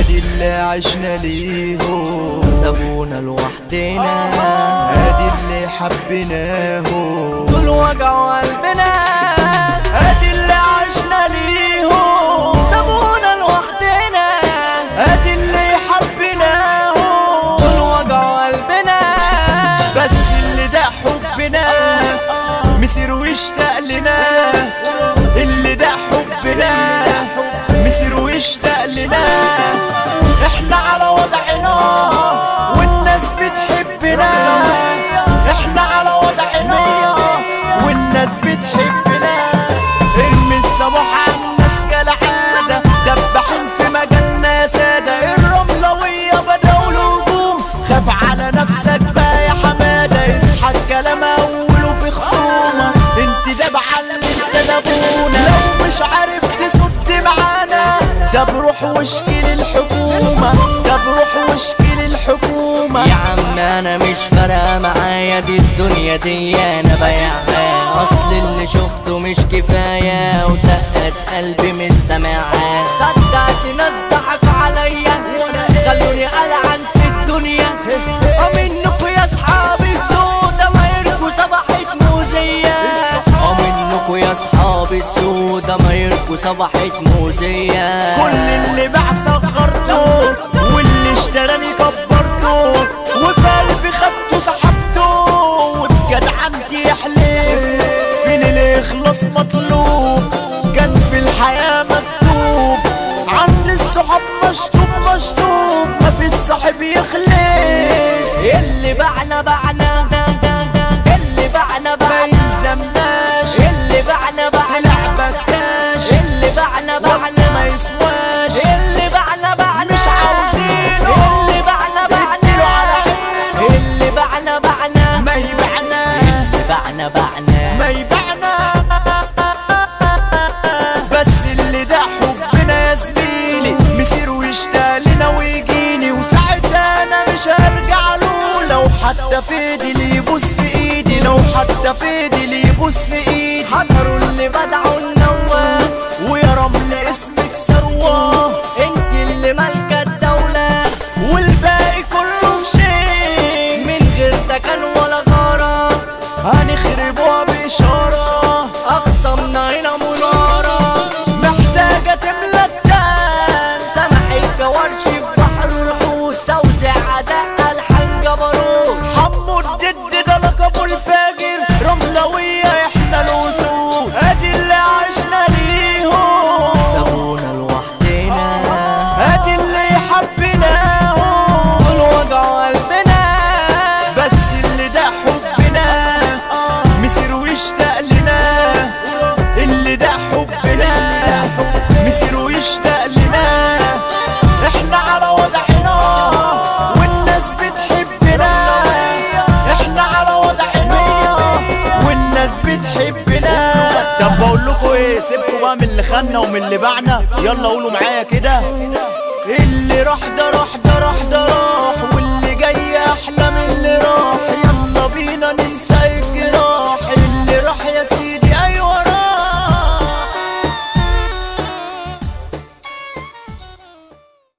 ادي اللي عشنا ليهم سابونا لوحدنا، ادي اللي حبيناهم دول وجعوا قلبنا، ادي اللي عشنا ليهم سابونا لوحدنا، ادي اللي حبيناهم دول وجعوا قلبنا. بس اللي ده حبنا مسير ويشتاق لنا، اللي ده حبنا مسير ويشتاق لنا. احنا على وضعنا والناس بتحبنا، احنا على وضعنا والناس بتحبنا. ارمي الصباح عالناس كالعادة، دبحين في مجالنا يا سادة. الرملوية بدأوا الهجوم، خاف على نفسك بقى يا حمادة. يصحى الكلام أوله في خصومة، انت ده بعلم انت ده ابونا. لو مش عارف تصد معانا، ده بروح واشكي للحكومة، ده بروح واشكي للحكومة. يا عم انا مش فارقة معايا دي الدنيا دي انا بايعها، اصل اللي شفته مش كفاية ودقت قلبي من سماعها. صدقت ناس ضحكوا عليا خلوني قلعان في الدنيا، ومنكوا يا اصحابي السودا ما يركوا صباحة موزية، ومنكوا يا اصحابي السودا ما يركوا صباحة موزية. كل اللي باع صغرته واللي اشتراني كبرته، وفي قلبي خدته سحبته، واتجدعنتي يحلف فين اللي يخلص مطلوب. كان في الحياة مكتوب عند الصحاب مشطوب مشطوب، مفيش صاحب يخلص. اللي بعنا بعنا، اللي بعنا ما بعنا، يلزمناش اللي بعنا بعنا، ملعبكاش اللي بعنا بعنا ما يسواش. اللي بعنا بعنا مش عاوزينه اللي بعنا اديله على بعنا، عينه اللي بعنا بعنا، ما يبعنا اللي بعنا بعنا. ما يبعنا. بس اللي ده حبنا يا زميلي مسير ويشتاق لنا ويجيني، وساعتها انا مش هرجع له. لو حتى في ايدي اللي يبوس في ايدي، لو حتى في ايدي اللي يبوس في ايدي. حضروا اللي بدعوا النواه، ويا رمل اسمك ثروة، انت اللي مالكة الدولة، والباقي كله في شيء. من غير تكن ولا غارة هنخربوها بإشارة، أخصمنا هنا منارة. محتاجة تملى الدم. سمح الكوارش في بحر الحوت، توزيع أداء ألحان جبروت. حمو الجد ده لقبه الفاجر، رملوية احنا الأسود، ادي اللي عشنا ليهم سابونا لوحدنا، ادي اللي حبيناهم دول وجعوا قلبنا. بس اللي ده حبنا مسير ويشتاق لنا، اللي ده حبنا مسير ويشتاق لنا. احنا على وضعنا والناس بتحبنا، احنا على وضعنا والناس بتحبنا. طب بقول لكم ايه، سيبكوا بقى من اللي خنا ومن اللي باعنا، يلا قولوا معايا كده. اللي راح ده راح ده راح ده راح،